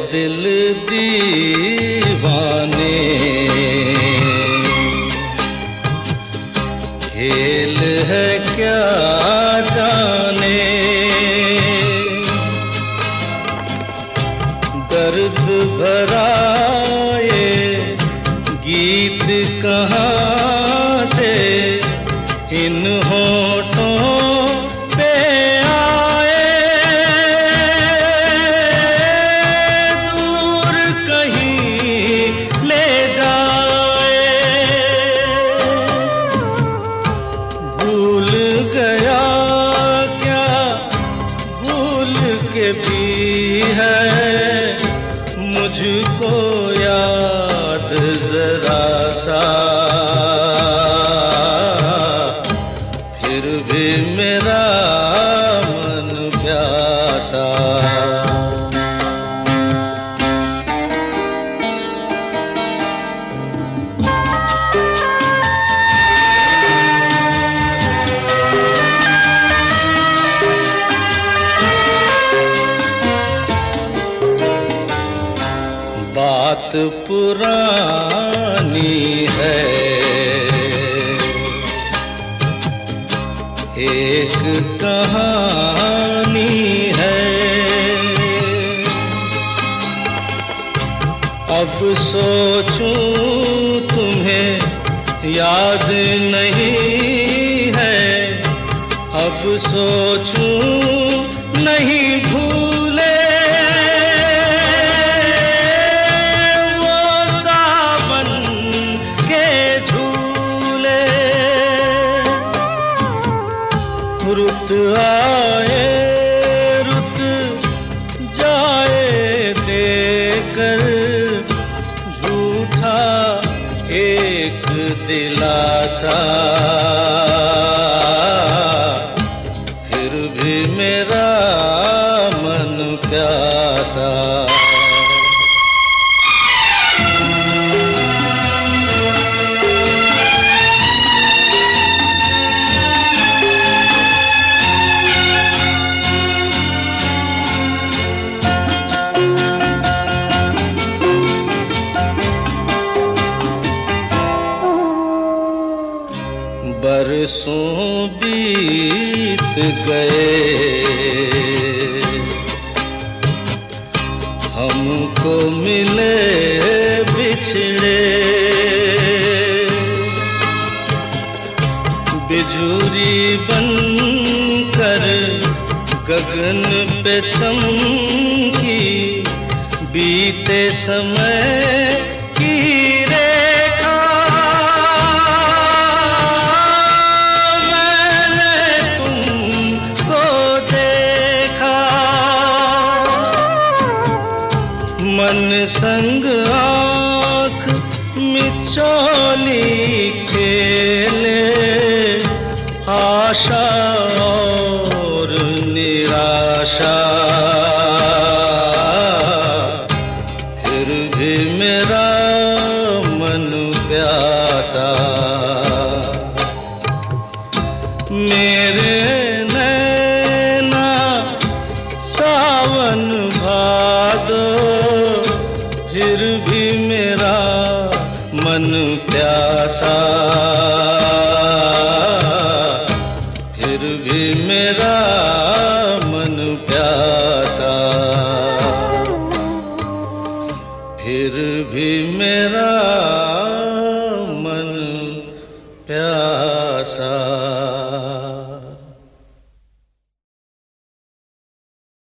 दिल दीवाने, खेल है क्या जाने, दर्द भरा ये गीत कहाँ से इन होठों पे आए, दूर कहीं ले जाए। भूल गया क्या भूल के भी है मुझको याद जरा सा, फिर भी मेरा मन प्यासा। बात पुरानी है, एक कहानी है, अब सोचूं तुम्हें याद नहीं है, अब सोचूं नहीं भूले वो सावन के झूले। रुत आए रुत जाए देकर झूठा एक दिलासा, फिर भी मेरा मन प्यासा। बरसों बीत गए हमको मिले बिछड़े, बिजुरी बनकर गगन पे चमकी बीते समय की रेखा, मैंने तुमको देखा। मन संग आँख मिचौली खेले, आशा और निराशा, फिर भी मेरा मन प्यासा। मेरे नैना सावन भादो, फिर भी मेरा मन प्यासा, फिर भी मेरा मन प्यासा, फिर भी मेरा मन प्यासा।